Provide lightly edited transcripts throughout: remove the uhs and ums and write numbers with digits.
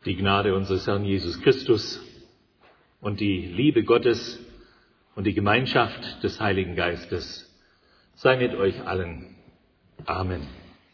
Die Gnade unseres Herrn Jesus Christus und die Liebe Gottes und die Gemeinschaft des Heiligen Geistes sei mit euch allen. Amen.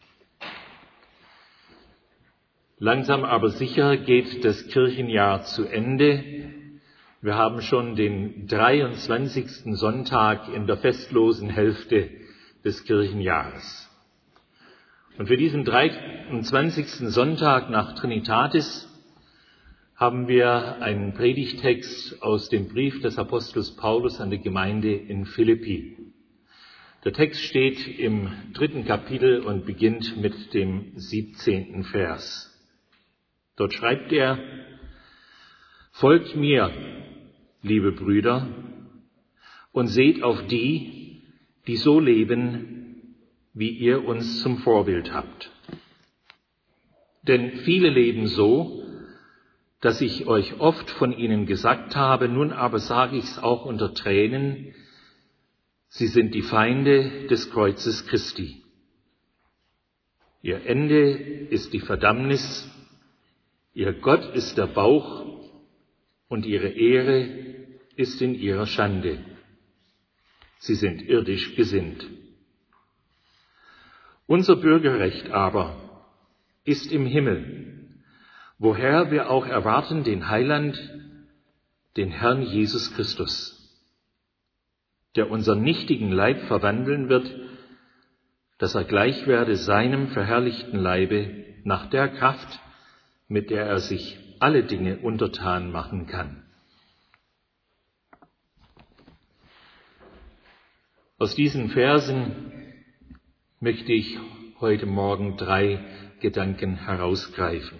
Langsam aber sicher geht das Kirchenjahr zu Ende. Wir haben schon den 23. Sonntag in der festlosen Hälfte des Kirchenjahres. Und für diesen 23. Sonntag nach Trinitatis haben wir einen Predigtext aus dem Brief des Apostels Paulus an die Gemeinde in Philippi. Der Text steht im 3. Kapitel und beginnt mit dem 17. Vers. Dort schreibt er: Folgt mir, liebe Brüder, und seht auf die, die so leben, wie ihr uns zum Vorbild habt. Denn viele leben so, dass ich euch oft von ihnen gesagt habe, nun aber sage ich es auch unter Tränen, sie sind die Feinde des Kreuzes Christi. Ihr Ende ist die Verdammnis, ihr Gott ist der Bauch und ihre Ehre ist in ihrer Schande. Sie sind irdisch gesinnt. Unser Bürgerrecht aber ist im Himmel, woher wir auch erwarten den Heiland, den Herrn Jesus Christus, der unseren nichtigen Leib verwandeln wird, dass er gleich werde seinem verherrlichten Leibe nach der Kraft, mit der er sich alle Dinge untertan machen kann. Aus diesen Versen möchte ich heute Morgen 3 Gedanken herausgreifen.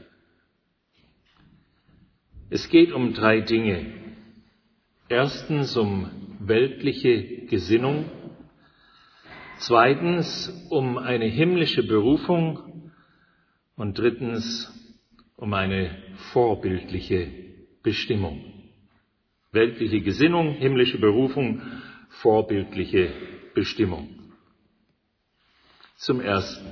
Es geht um 3 Dinge. Erstens um weltliche Gesinnung, zweitens um eine himmlische Berufung und drittens um eine vorbildliche Bestimmung. Weltliche Gesinnung, himmlische Berufung, vorbildliche Bestimmung. Zum Ersten: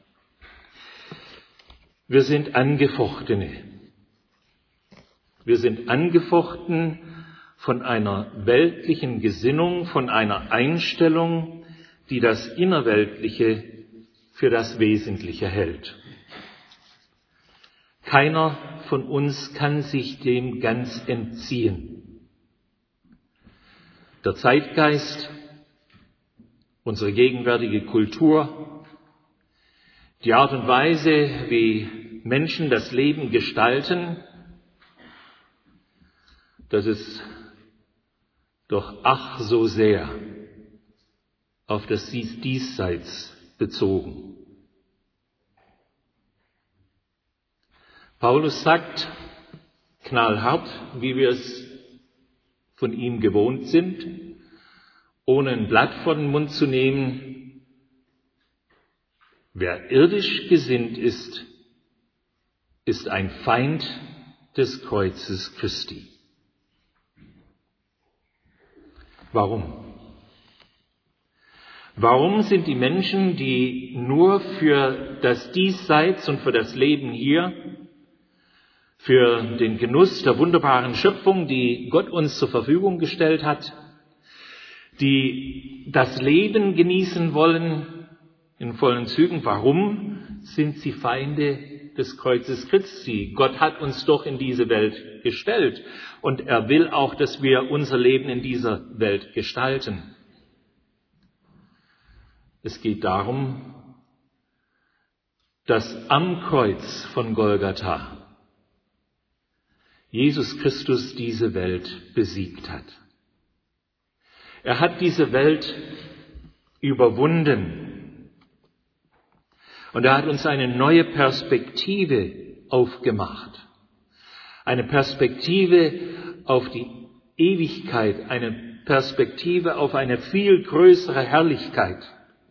Wir sind Angefochtene. Wir sind angefochten von einer weltlichen Gesinnung, von einer Einstellung, die das Innerweltliche für das Wesentliche hält. Keiner von uns kann sich dem ganz entziehen. Der Zeitgeist, unsere gegenwärtige Kultur, die Art und Weise, wie Menschen das Leben gestalten, das ist doch ach so sehr auf das Diesseits bezogen. Paulus sagt knallhart, wie wir es von ihm gewohnt sind, ohne ein Blatt vor den Mund zu nehmen: Wer irdisch gesinnt ist, ist ein Feind des Kreuzes Christi. Warum? Warum sind die Menschen, die nur für das Diesseits und für das Leben hier, für den Genuss der wunderbaren Schöpfung, die Gott uns zur Verfügung gestellt hat, die das Leben genießen wollen in vollen Zügen, warum sind sie Feinde des Kreuzes Christi? Gott hat uns doch in diese Welt gestellt und er will auch, dass wir unser Leben in dieser Welt gestalten. Es geht darum, dass am Kreuz von Golgatha Jesus Christus diese Welt besiegt hat. Er hat diese Welt überwunden. Und er hat uns eine neue Perspektive aufgemacht. Eine Perspektive auf die Ewigkeit, eine Perspektive auf eine viel größere Herrlichkeit.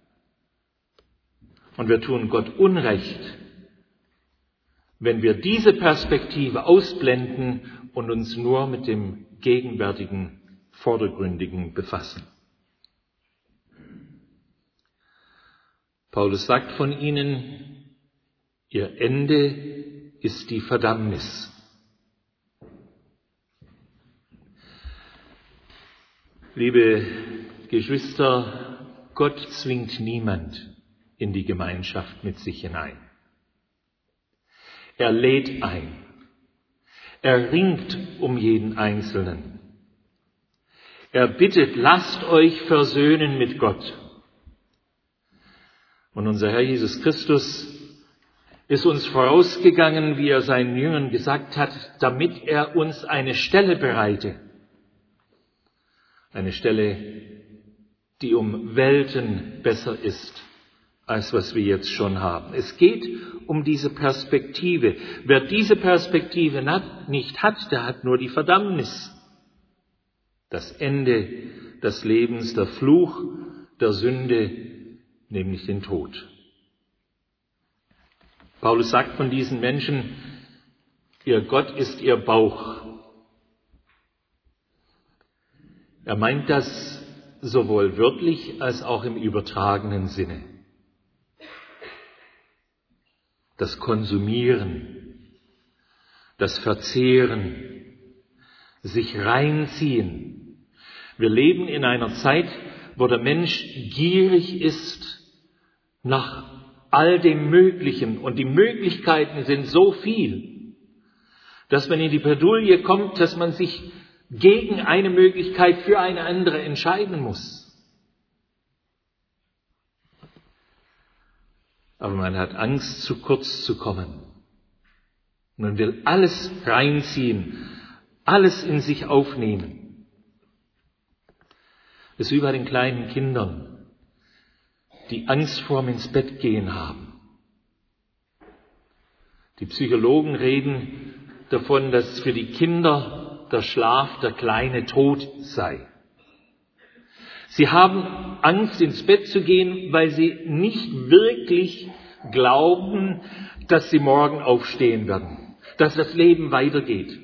Und wir tun Gott Unrecht, wenn wir diese Perspektive ausblenden und uns nur mit dem gegenwärtigen, vordergründigen befassen. Paulus sagt von ihnen, ihr Ende ist die Verdammnis. Liebe Geschwister, Gott zwingt niemand in die Gemeinschaft mit sich hinein. Er lädt ein. Er ringt um jeden Einzelnen. Er bittet, lasst euch versöhnen mit Gott. Und unser Herr Jesus Christus ist uns vorausgegangen, wie er seinen Jüngern gesagt hat, damit er uns eine Stelle bereite. Eine Stelle, die um Welten besser ist, als was wir jetzt schon haben. Es geht um diese Perspektive. Wer diese Perspektive nicht hat, der hat nur die Verdammnis. Das Ende des Lebens, der Fluch der Sünde, nämlich den Tod. Paulus sagt von diesen Menschen, ihr Gott ist ihr Bauch. Er meint das sowohl wörtlich als auch im übertragenen Sinne. Das Konsumieren, das Verzehren, sich reinziehen. Wir leben in einer Zeit, wo der Mensch gierig ist nach all dem Möglichen. Und die Möglichkeiten sind so viel, dass man in die Bredouille kommt, dass man sich gegen eine Möglichkeit für eine andere entscheiden muss. Aber man hat Angst, zu kurz zu kommen. Man will alles reinziehen, alles in sich aufnehmen. Es ist wie bei den kleinen Kindern, die Angst vorm ins Bett gehen haben. Die Psychologen reden davon, dass für die Kinder der Schlaf der kleine Tod sei. Sie haben Angst, ins Bett zu gehen, weil sie nicht wirklich glauben, dass sie morgen aufstehen werden, dass das Leben weitergeht.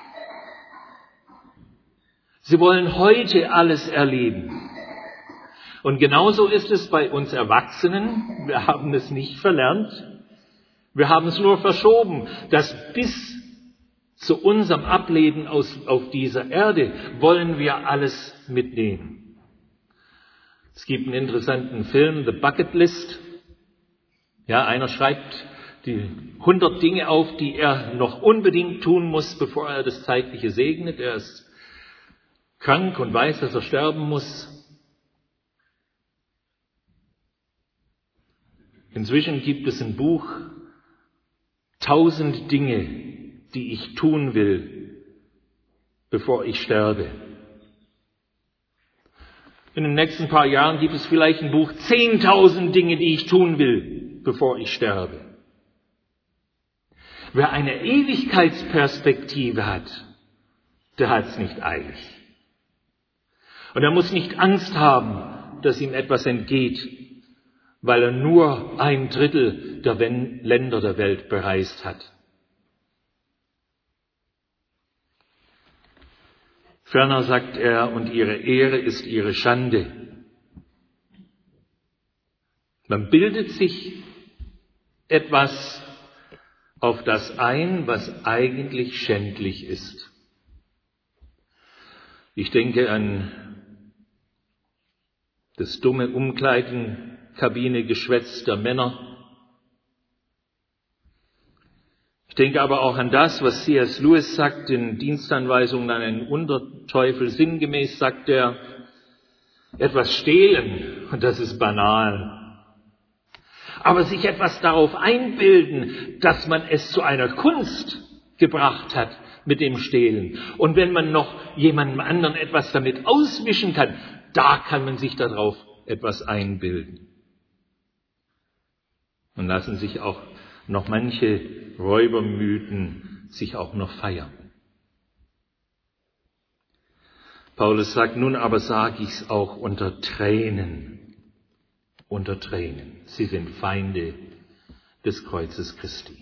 Sie wollen heute alles erleben. Und genauso ist es bei uns Erwachsenen. Wir haben es nicht verlernt. Wir haben es nur verschoben, dass bis zu unserem Ableben auf dieser Erde wollen wir alles mitnehmen. Es gibt einen interessanten Film, The Bucket List. Ja, einer schreibt die 100 Dinge auf, die er noch unbedingt tun muss, bevor er das Zeitliche segnet. Er ist krank und weiß, dass er sterben muss. Inzwischen gibt es ein Buch, 1000 Dinge, die ich tun will, bevor ich sterbe. In den nächsten paar Jahren gibt es vielleicht ein Buch, 10.000 Dinge, die ich tun will, bevor ich sterbe. Wer eine Ewigkeitsperspektive hat, der hat es nicht eilig. Und er muss nicht Angst haben, dass ihm etwas entgeht, weil er nur 1/3 der Länder der Welt bereist hat. Ferner sagt er, und ihre Ehre ist ihre Schande. Man bildet sich etwas auf das ein, was eigentlich schändlich ist. Ich denke an das dumme Umkleidenkabinegeschwätz der Männer. Ich denke aber auch an das, was C.S. Lewis sagt in Dienstanweisungen an einen Unterteufel. Sinngemäß sagt er, etwas stehlen, und das ist banal. Aber sich etwas darauf einbilden, dass man es zu einer Kunst gebracht hat mit dem Stehlen. Und wenn man noch jemandem anderen etwas damit auswischen kann, da kann man sich darauf etwas einbilden. Und lassen sich auch noch manche Räubermythen sich auch noch feiern. Paulus sagt, nun aber sage ich's auch unter Tränen. Unter Tränen. Sie sind Feinde des Kreuzes Christi.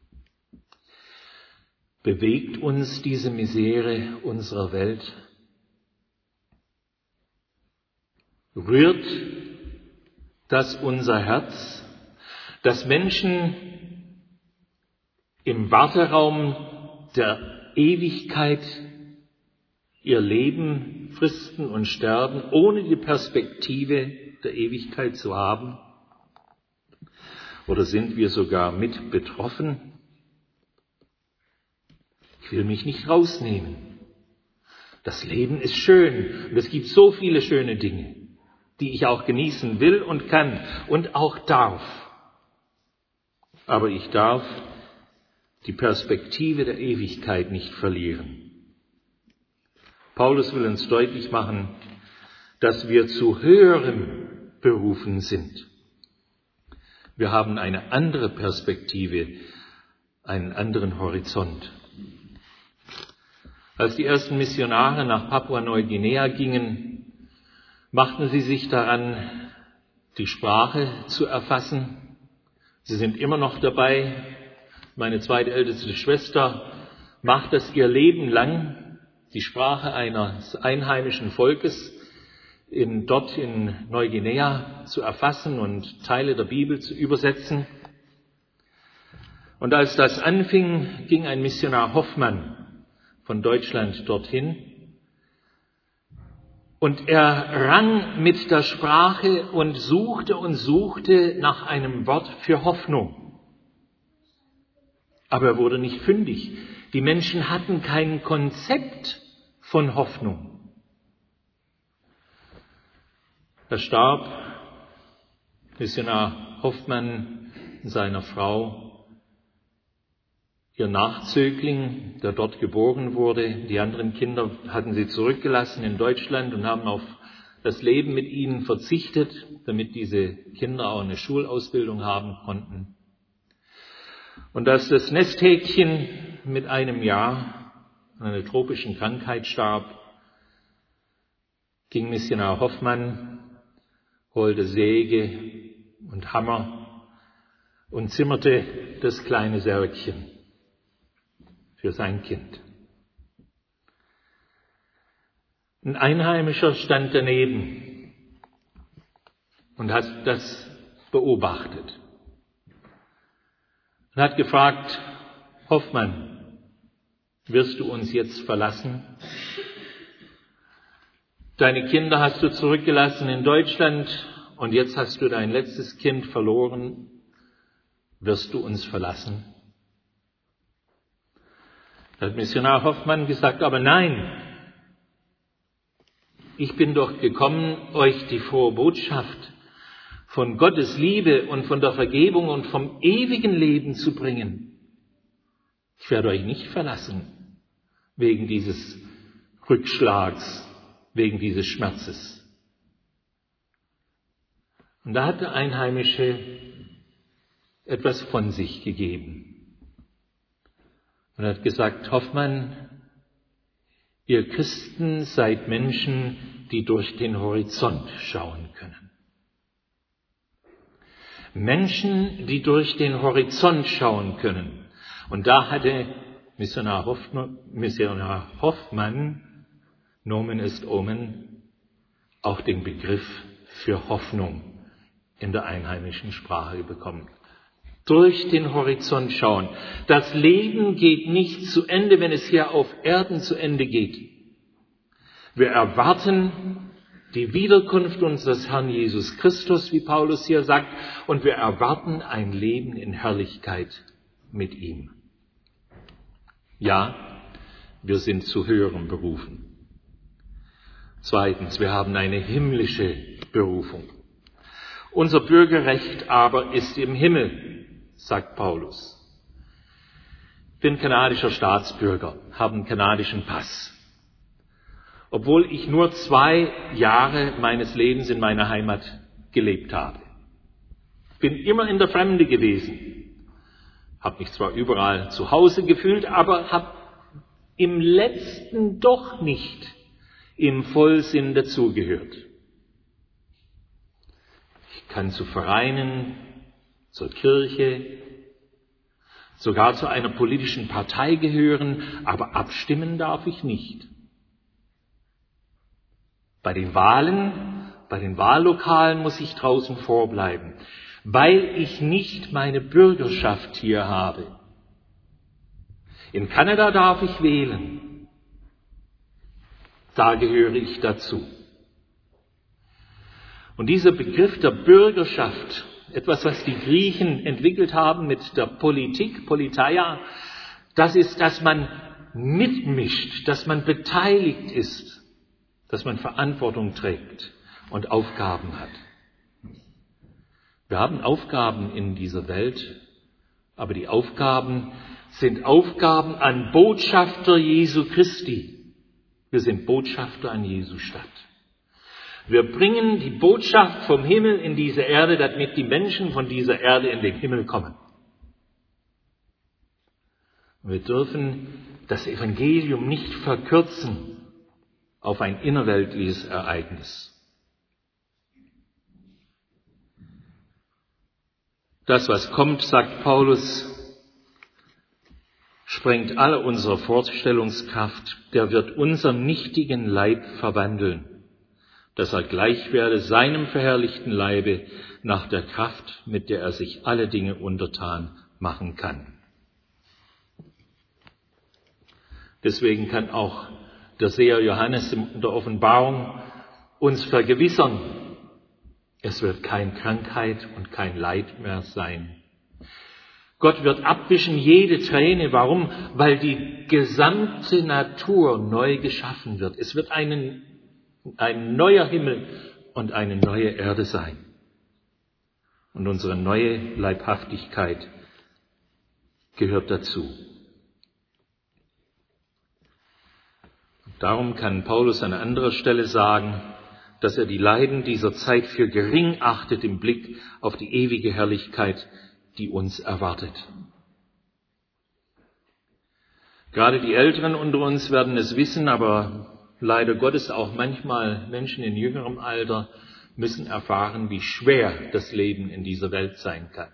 Bewegt uns diese Misere unserer Welt? Rührt das unser Herz, dass Menschen im Warteraum der Ewigkeit ihr Leben fristen und sterben, ohne die Perspektive der Ewigkeit zu haben? Oder sind wir sogar mit betroffen? Ich will mich nicht rausnehmen. Das Leben ist schön und es gibt so viele schöne Dinge, die ich auch genießen will und kann und auch darf. Aber ich darf die Perspektive der Ewigkeit nicht verlieren. Paulus will uns deutlich machen, dass wir zu Höherem berufen sind. Wir haben eine andere Perspektive, einen anderen Horizont. Als die ersten Missionare nach Papua-Neuguinea gingen, machten sie sich daran, die Sprache zu erfassen. Sie sind immer noch dabei. Meine zweitälteste Schwester macht das ihr Leben lang, die Sprache eines einheimischen Volkes dort in Neuguinea zu erfassen und Teile der Bibel zu übersetzen. Und als das anfing, ging ein Missionar Hoffmann von Deutschland dorthin. Und er rang mit der Sprache und suchte nach einem Wort für Hoffnung. Aber er wurde nicht fündig. Die Menschen hatten kein Konzept von Hoffnung. Er starb, Missionar Hoffmann, seiner Frau, ihr Nachzögling, der dort geboren wurde. Die anderen Kinder hatten sie zurückgelassen in Deutschland und haben auf das Leben mit ihnen verzichtet, damit diese Kinder auch eine Schulausbildung haben konnten. Und als das Nesthäkchen mit einem Jahr an einer tropischen Krankheit starb, ging Missionar Hoffmann, holte Säge und Hammer und zimmerte das kleine Särgchen für sein Kind. Ein Einheimischer stand daneben und hat das beobachtet und hat gefragt: Hoffmann, wirst du uns jetzt verlassen? Deine Kinder hast du zurückgelassen in Deutschland und jetzt hast du dein letztes Kind verloren. Wirst du uns verlassen? Da hat Missionar Hoffmann gesagt: Aber nein, ich bin doch gekommen, euch die frohe Botschaft von Gottes Liebe und von der Vergebung und vom ewigen Leben zu bringen. Ich werde euch nicht verlassen wegen dieses Rückschlags, wegen dieses Schmerzes. Und da hat der Einheimische etwas von sich gegeben und hat gesagt: Hoffmann, ihr Christen seid Menschen, die durch den Horizont schauen können. Menschen, die durch den Horizont schauen können. Und da hatte Missionar Hoffmann, Nomen est Omen, auch den Begriff für Hoffnung in der einheimischen Sprache bekommen. Durch den Horizont schauen. Das Leben geht nicht zu Ende, wenn es hier auf Erden zu Ende geht. Wir erwarten die Wiederkunft unseres Herrn Jesus Christus, wie Paulus hier sagt, und wir erwarten ein Leben in Herrlichkeit mit ihm. Ja, wir sind zu Höherem berufen. Zweitens, wir haben eine himmlische Berufung. Unser Bürgerrecht aber ist im Himmel, sagt Paulus. Ich bin kanadischer Staatsbürger, habe einen kanadischen Pass. Obwohl ich nur 2 Jahre meines Lebens in meiner Heimat gelebt habe. Bin immer in der Fremde gewesen. Habe mich zwar überall zu Hause gefühlt, aber habe im Letzten doch nicht im Vollsinn dazugehört. Ich kann zu Vereinen, zur Kirche, sogar zu einer politischen Partei gehören, aber abstimmen darf ich nicht. Bei den Wahlen, bei den Wahllokalen muss ich draußen vorbleiben, weil ich nicht meine Bürgerschaft hier habe. In Kanada darf ich wählen. Da gehöre ich dazu. Und dieser Begriff der Bürgerschaft, etwas, was die Griechen entwickelt haben mit der Politik, Politeia, das ist, dass man mitmischt, dass man beteiligt ist, dass man Verantwortung trägt und Aufgaben hat. Wir haben Aufgaben in dieser Welt, aber die Aufgaben sind Aufgaben an Botschafter Jesu Christi. Wir sind Botschafter an Jesu Stadt. Wir bringen die Botschaft vom Himmel in diese Erde, damit die Menschen von dieser Erde in den Himmel kommen. Wir dürfen das Evangelium nicht verkürzen auf ein innerweltliches Ereignis. Das, was kommt, sagt Paulus, sprengt alle unsere Vorstellungskraft. Der wird unseren nichtigen Leib verwandeln, dass er gleich werde seinem verherrlichten Leibe nach der Kraft, mit der er sich alle Dinge untertan machen kann. Deswegen kann auch der Seher Johannes in der Offenbarung uns vergewissern, es wird keine Krankheit und kein Leid mehr sein. Gott wird abwischen jede Träne. Warum? Weil die gesamte Natur neu geschaffen wird. Es wird ein neuer Himmel und eine neue Erde sein. Und unsere neue Leibhaftigkeit gehört dazu. Darum kann Paulus an anderer Stelle sagen, dass er die Leiden dieser Zeit für gering achtet im Blick auf die ewige Herrlichkeit, die uns erwartet. Gerade die Älteren unter uns werden es wissen, aber leider Gottes auch manchmal Menschen in jüngerem Alter müssen erfahren, wie schwer das Leben in dieser Welt sein kann.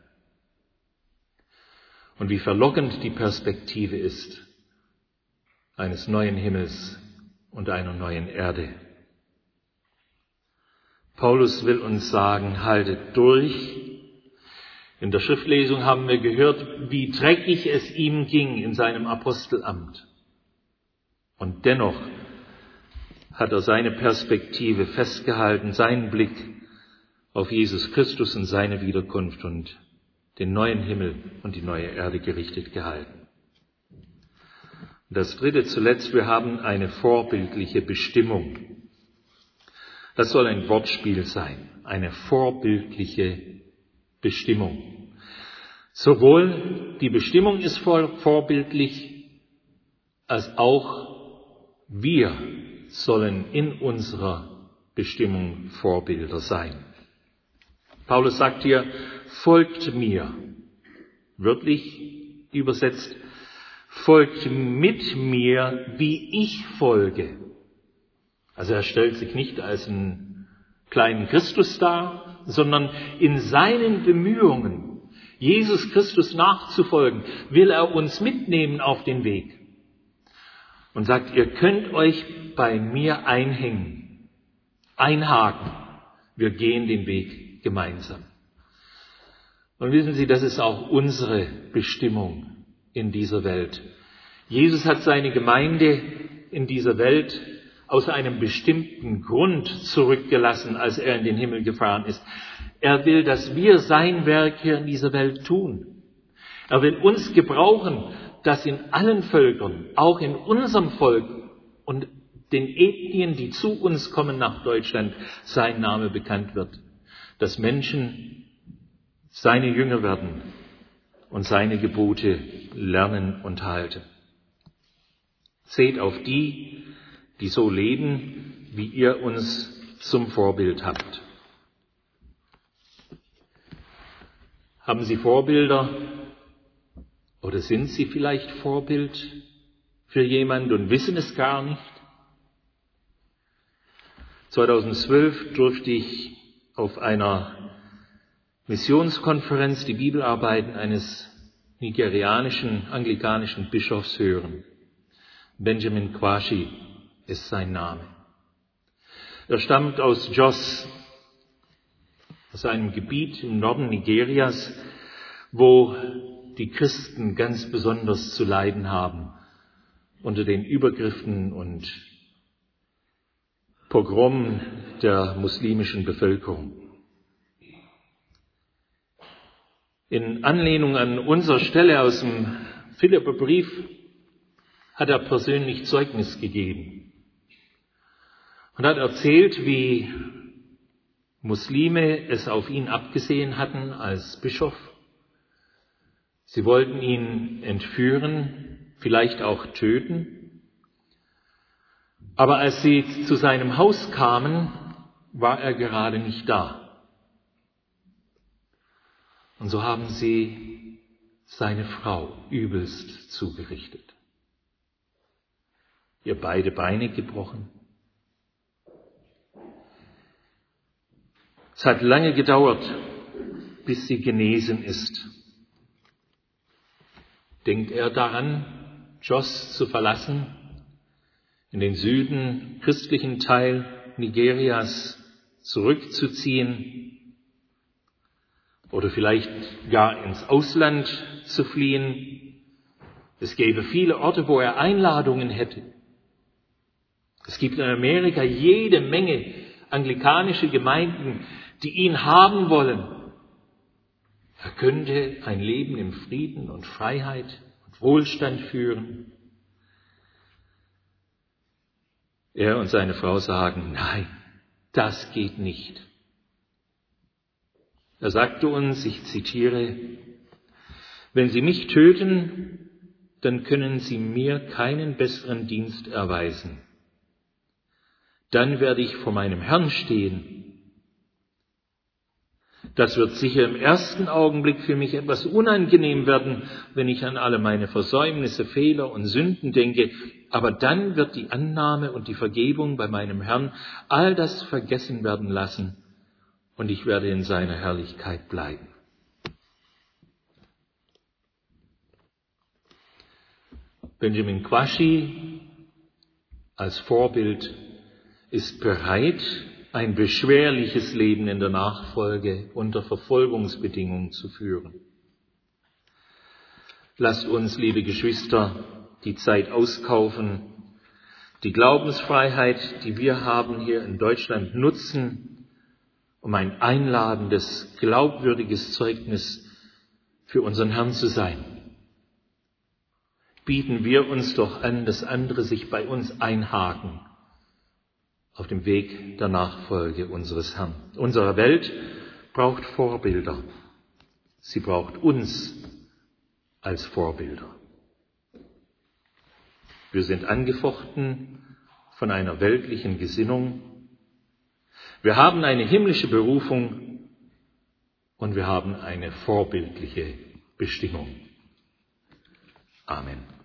Und wie verlockend die Perspektive ist eines neuen Himmels und einer neuen Erde. Paulus will uns sagen, haltet durch. In der Schriftlesung haben wir gehört, wie dreckig es ihm ging in seinem Apostelamt. Und dennoch hat er seine Perspektive festgehalten, seinen Blick auf Jesus Christus und seine Wiederkunft und den neuen Himmel und die neue Erde gerichtet gehalten. Und das dritte zuletzt, wir haben eine vorbildliche Bestimmung. Das soll ein Wortspiel sein, eine vorbildliche Bestimmung. Sowohl die Bestimmung ist vorbildlich, als auch wir sollen in unserer Bestimmung Vorbilder sein. Paulus sagt hier, folgt mir. Wörtlich übersetzt, folgt mit mir, wie ich folge. Also er stellt sich nicht als einen kleinen Christus dar, sondern in seinen Bemühungen, Jesus Christus nachzufolgen, will er uns mitnehmen auf den Weg. Und sagt, ihr könnt euch bei mir einhängen, einhaken. Wir gehen den Weg gemeinsam. Und wissen Sie, das ist auch unsere Bestimmung in dieser Welt. Jesus hat seine Gemeinde in dieser Welt aus einem bestimmten Grund zurückgelassen, als er in den Himmel gefahren ist. Er will, dass wir sein Werk hier in dieser Welt tun. Er will uns gebrauchen, dass in allen Völkern, auch in unserem Volk und den Ethnien, die zu uns kommen nach Deutschland, sein Name bekannt wird. Dass Menschen seine Jünger werden und seine Gebote lernen und halten. Seht auf die, die so leben, wie ihr uns zum Vorbild habt. Haben Sie Vorbilder oder sind Sie vielleicht Vorbild für jemand und wissen es gar nicht? 2012 durfte ich auf einer Missionskonferenz die Bibelarbeiten eines nigerianischen anglikanischen Bischofs hören. Benjamin Kwashi ist sein Name. Er stammt aus Jos, aus einem Gebiet im Norden Nigerias, wo die Christen ganz besonders zu leiden haben unter den Übergriffen und Pogrom der muslimischen Bevölkerung. In Anlehnung an unsere Stelle aus dem Philipperbrief hat er persönlich Zeugnis gegeben und hat erzählt, wie Muslime es auf ihn abgesehen hatten als Bischof. Sie wollten ihn entführen, vielleicht auch töten. Aber als sie zu seinem Haus kamen, war er gerade nicht da. Und so haben sie seine Frau übelst zugerichtet. Ihr beide Beine gebrochen. Es hat lange gedauert, bis sie genesen ist. Denkt er daran, Jos zu verlassen, in den Süden, christlichen Teil Nigerias zurückzuziehen oder vielleicht gar ins Ausland zu fliehen? Es gäbe viele Orte, wo er Einladungen hätte. Es gibt in Amerika jede Menge anglikanische Gemeinden, die ihn haben wollen. Er könnte ein Leben im Frieden und Freiheit und Wohlstand führen. Er und seine Frau sagen, nein, das geht nicht. Er sagte uns, ich zitiere, wenn Sie mich töten, dann können Sie mir keinen besseren Dienst erweisen. Dann werde ich vor meinem Herrn stehen. Das wird sicher im ersten Augenblick für mich etwas unangenehm werden, wenn ich an alle meine Versäumnisse, Fehler und Sünden denke. Aber dann wird die Annahme und die Vergebung bei meinem Herrn all das vergessen werden lassen und ich werde in seiner Herrlichkeit bleiben. Benjamin Kwashi als Vorbild ist bereit, ein beschwerliches Leben in der Nachfolge unter Verfolgungsbedingungen zu führen. Lasst uns, liebe Geschwister, die Zeit auskaufen, die Glaubensfreiheit, die wir haben hier in Deutschland, nutzen, um ein einladendes, glaubwürdiges Zeugnis für unseren Herrn zu sein. Bieten wir uns doch an, dass andere sich bei uns einhaken auf dem Weg der Nachfolge unseres Herrn. Unsere Welt braucht Vorbilder. Sie braucht uns als Vorbilder. Wir sind angefochten von einer weltlichen Gesinnung. Wir haben eine himmlische Berufung und wir haben eine vorbildliche Bestimmung. Amen.